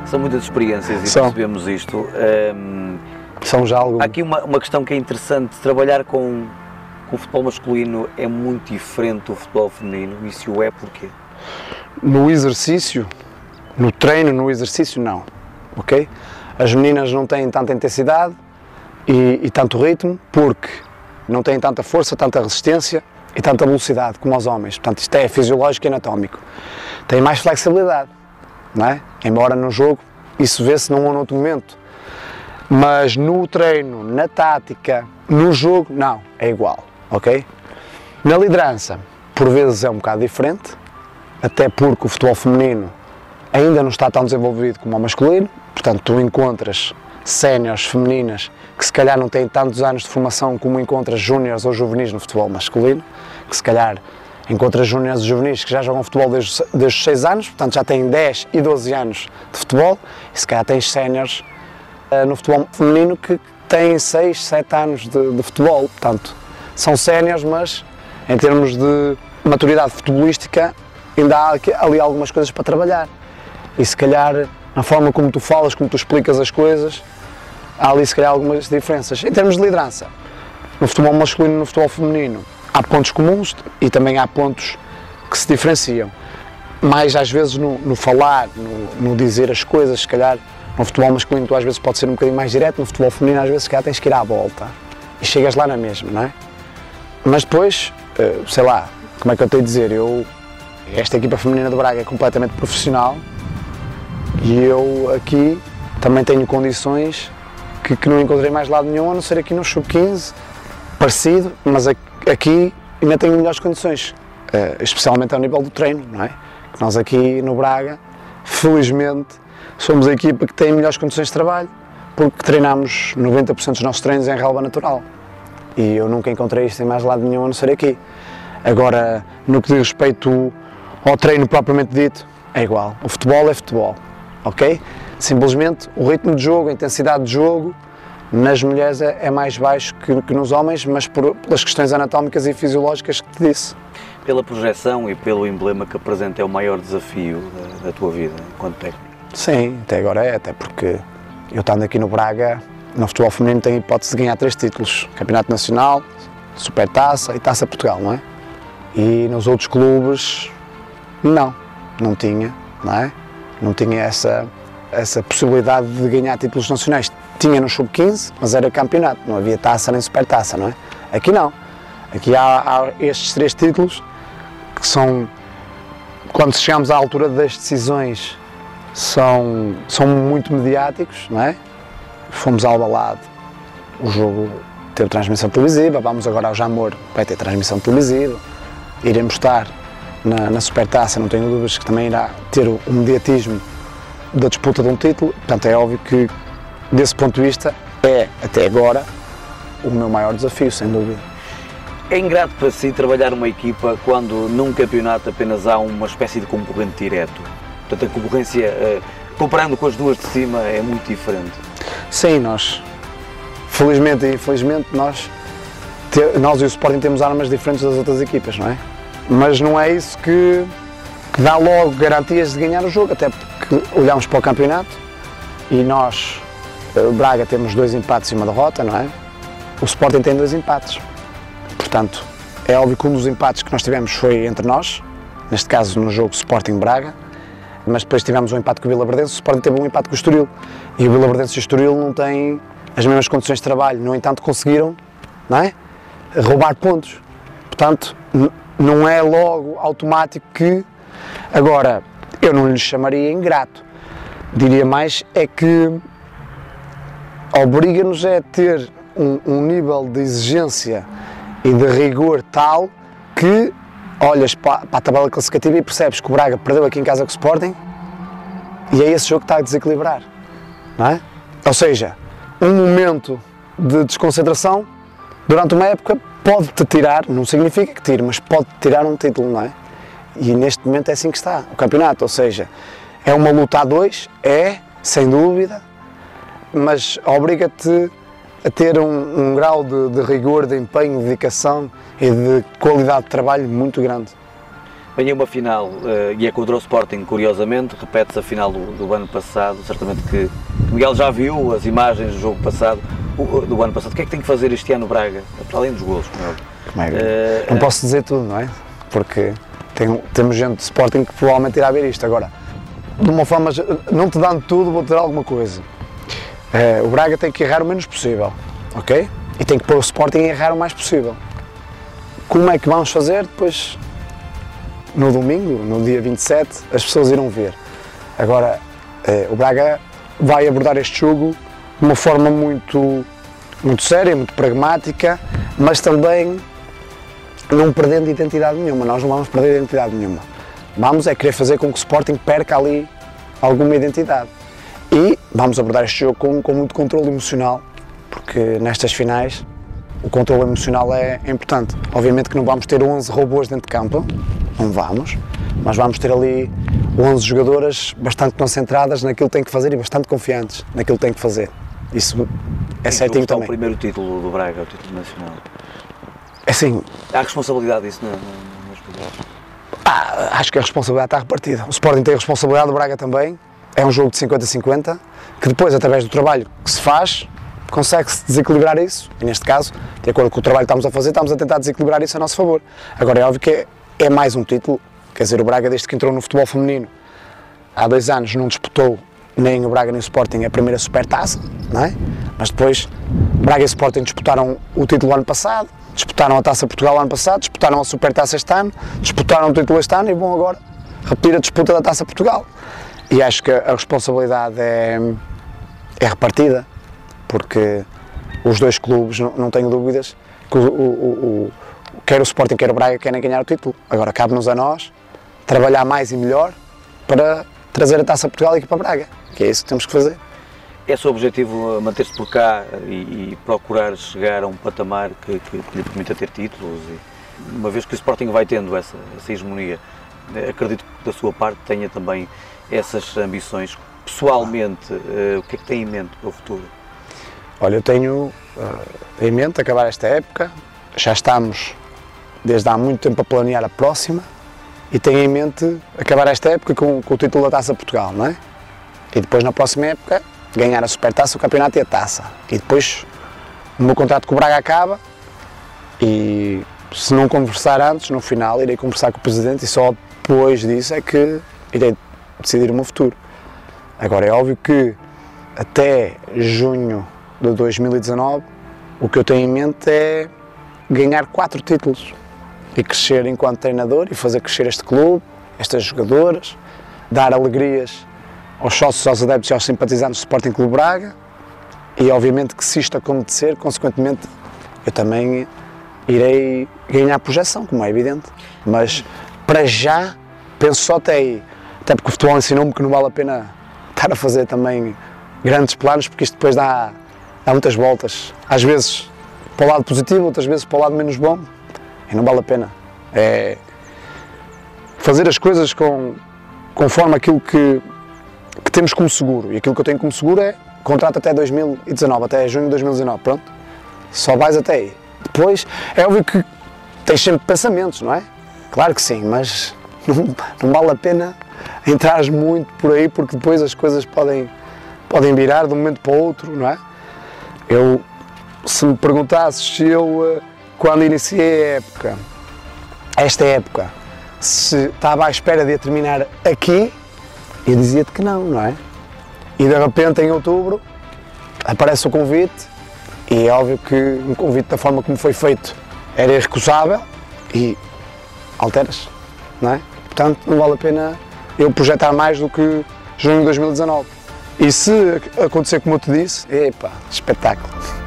São muitas experiências e percebemos isto. São já algumas. Há aqui uma questão que é interessante, trabalhar com o futebol masculino é muito diferente do futebol feminino, e se o é, porquê? No exercício, no treino, no exercício, não, ok? As meninas não têm tanta intensidade e tanto ritmo, porque não têm tanta força, tanta resistência e tanta velocidade como os homens. Portanto, isto é fisiológico e anatómico. Têm mais flexibilidade, não é? Embora no jogo isso vê-se num ou noutro momento. Mas no treino, na tática, no jogo, não, é igual, ok? Na liderança, por vezes é um bocado diferente, até porque o futebol feminino ainda não está tão desenvolvido como o masculino, portanto tu encontras séniores femininas que se calhar não têm tantos anos de formação como encontras júniores ou juvenis no futebol masculino, que se calhar encontras júniores e juvenis que já jogam futebol desde os 6 anos, portanto já têm 10 e 12 anos de futebol, e se calhar tens séniores no futebol feminino que têm 6, 7 anos de futebol, portanto são séniores, mas em termos de maturidade futebolística ainda há ali algumas coisas para trabalhar, e se calhar na forma como tu falas, como tu explicas as coisas, há ali se calhar algumas diferenças. Em termos de liderança, no futebol masculino e no futebol feminino há pontos comuns e também há pontos que se diferenciam, mais às vezes no falar, no dizer as coisas. Se calhar no futebol masculino tu às vezes pode ser um bocadinho mais direto, no futebol feminino às vezes se calhar tens que ir à volta e chegas lá na mesma, não é? Mas depois, sei lá, como é que eu tenho de dizer, esta equipa feminina de Braga é completamente profissional e eu aqui também tenho condições que não encontrei mais lado nenhum, a não ser aqui no Sub-15, parecido, mas aqui ainda tenho melhores condições, especialmente ao nível do treino, não é? Que nós aqui no Braga, felizmente, somos a equipa que tem melhores condições de trabalho, porque treinamos 90% dos nossos treinos em relva natural. E eu nunca encontrei isto em mais lado nenhum, a não ser aqui. Agora, no que diz respeito ao treino propriamente dito, é igual. O futebol é futebol, ok? Simplesmente o ritmo de jogo, a intensidade de jogo, nas mulheres é mais baixo que nos homens, mas pelas questões anatómicas e fisiológicas que te disse. Pela projeção e pelo emblema que apresenta, é o maior desafio da tua vida enquanto técnico? Sim, até agora é, até porque eu estando aqui no Braga, no futebol feminino tenho a hipótese de ganhar 3 títulos, Campeonato Nacional, Supertaça e Taça Portugal, não é? E nos outros clubes, não tinha, não é? Não tinha essa possibilidade de ganhar títulos nacionais. Tinha no Sub-15, mas era campeonato, não havia taça nem supertaça, não é? Aqui não. Aqui há estes 3 títulos que são, quando chegamos à altura das decisões, são muito mediáticos, não é? Fomos ao Alvalade, o jogo teve transmissão televisiva, vamos agora ao Jamor, vai ter transmissão televisiva, iremos estar na Supertaça, não tenho dúvidas que também irá ter o mediatismo da disputa de um título, portanto é óbvio que, desse ponto de vista, é, até agora, o meu maior desafio, sem dúvida. É ingrato para si trabalhar numa equipa quando num campeonato apenas há uma espécie de concorrente direto? Portanto, a concorrência, comparando com as duas de cima, é muito diferente. Sim, nós, felizmente e infelizmente, nós e o Sporting temos armas diferentes das outras equipas, não é? Mas não é isso que dá logo garantias de ganhar o jogo, até porque olhamos para o campeonato e nós, o Braga, temos 2 empates e uma derrota, não é? O Sporting tem 2 empates. Portanto, é óbvio que um dos empates que nós tivemos foi entre nós, neste caso no jogo Sporting-Braga, mas depois tivemos um empate com o Vilaverdense, o Sporting teve um empate com o Estoril, e o Vilaverdense e o Estoril não têm as mesmas condições de trabalho, no entanto conseguiram, não é? Roubar pontos. Portanto, não é logo automático que... Agora, eu não lhe chamaria ingrato, diria mais é que obriga-nos a ter um nível de exigência e de rigor tal que olhas para a tabela classificativa e percebes que o Braga perdeu aqui em casa com o Sporting e é esse jogo que está a desequilibrar, não é? Ou seja, um momento de desconcentração durante uma época pode-te tirar, não significa que tire, mas pode-te tirar um título, não é? E neste momento é assim que está o campeonato, ou seja, é uma luta a 2, sem dúvida, mas obriga-te a ter um grau de rigor, de empenho, de dedicação e de qualidade de trabalho muito grande. Vem uma final e é contra o Sporting, curiosamente, repete-se a final do ano passado, certamente que Miguel já viu as imagens do jogo passado, do ano passado. O que é que tem que fazer este ano o Braga, para além dos golos, como é óbvio? Não posso dizer tudo, não é? Porque temos gente de Sporting que provavelmente irá ver isto. Agora, de uma forma, não te dando tudo, vou-te dar alguma coisa. O Braga tem que errar o menos possível, ok? E tem que pôr o Sporting a errar o mais possível. Como é que vamos fazer? Depois, no domingo, no dia 27, as pessoas irão ver. Agora, o Braga vai abordar este jogo de uma forma muito séria, muito pragmática, mas também não perdendo identidade nenhuma. Nós não vamos perder identidade nenhuma. Vamos querer fazer com que o Sporting perca ali alguma identidade. E vamos abordar este jogo com muito controle emocional, porque nestas finais o controle emocional é importante. Obviamente que não vamos ter 11 robôs dentro de campo, não vamos, mas vamos ter ali 11 jogadoras bastante concentradas naquilo que têm que fazer e bastante confiantes naquilo que têm que fazer. Isso é certinho também. O primeiro título do Braga, o título nacional. É assim. Há responsabilidade disso nas jogadores? Acho que a responsabilidade está repartida. O Sporting tem a responsabilidade, o Braga também. É um jogo de 50-50, que depois, através do trabalho que se faz, consegue-se desequilibrar isso. E neste caso, de acordo com o trabalho que estamos a fazer, estamos a tentar desequilibrar isso a nosso favor. Agora, é óbvio que é mais um título. Quer dizer, o Braga, desde que entrou no futebol feminino, há 2 anos não disputou nem o Braga nem o Sporting a primeira supertaça, não é? Mas depois, Braga e Sporting disputaram o título ano passado, disputaram a Taça Portugal ano passado, disputaram a Supertaça este ano, disputaram o título este ano e vão agora repetir a disputa da Taça Portugal. E acho que a responsabilidade é repartida, porque os dois clubes, não tenho dúvidas, que quer o Sporting, quer o Braga, querem ganhar o título. Agora cabe-nos a nós trabalhar mais e melhor para trazer a Taça Portugal aqui para Braga, que é isso que temos que fazer. É seu objetivo manter-se por cá e procurar chegar a um patamar que lhe permita ter títulos? E, uma vez que o Sporting vai tendo essa hegemonia, acredito que da sua parte tenha também essas ambições. Pessoalmente, o que é que tem em mente para o futuro? Olha, eu tenho em mente acabar esta época, já estamos desde há muito tempo a planear a próxima e tenho em mente acabar esta época com o título da Taça Portugal, não é? E depois na próxima época ganhar a Supertaça, o campeonato e a Taça. E depois o meu contrato com o Braga acaba e se não conversar antes, no final irei conversar com o Presidente e só depois disso é que irei decidir o meu futuro. Agora é óbvio que até junho de 2019 o que eu tenho em mente é ganhar 4 títulos e crescer enquanto treinador e fazer crescer este clube, estas jogadoras, dar alegrias aos sócios, aos adeptos e aos simpatizantes do Sporting Clube Braga e obviamente que se isto acontecer, consequentemente eu também irei ganhar projeção, como é evidente, mas para já penso só até aí, até porque o futebol ensinou-me que não vale a pena estar a fazer também grandes planos, porque isto depois dá muitas voltas, às vezes para o lado positivo, outras vezes para o lado menos bom, e não vale a pena. É fazer as coisas conforme aquilo que temos como seguro, e aquilo que eu tenho como seguro é contrato até 2019, até junho de 2019, pronto, só vais até aí. Depois, é óbvio que tens sempre pensamentos, não é? Claro que sim, mas não vale a pena entrares muito por aí, porque depois as coisas podem virar de um momento para o outro, não é? Se me perguntasses se eu, quando iniciei esta época, se estava à espera de a terminar aqui, eu dizia-te que não é? E de repente, em outubro, aparece o convite, e é óbvio que um convite da forma como foi feito era irrecusável, e alteras, não é? Portanto, não vale a pena eu projetar mais do que junho de 2019. E se acontecer como eu te disse, espetáculo!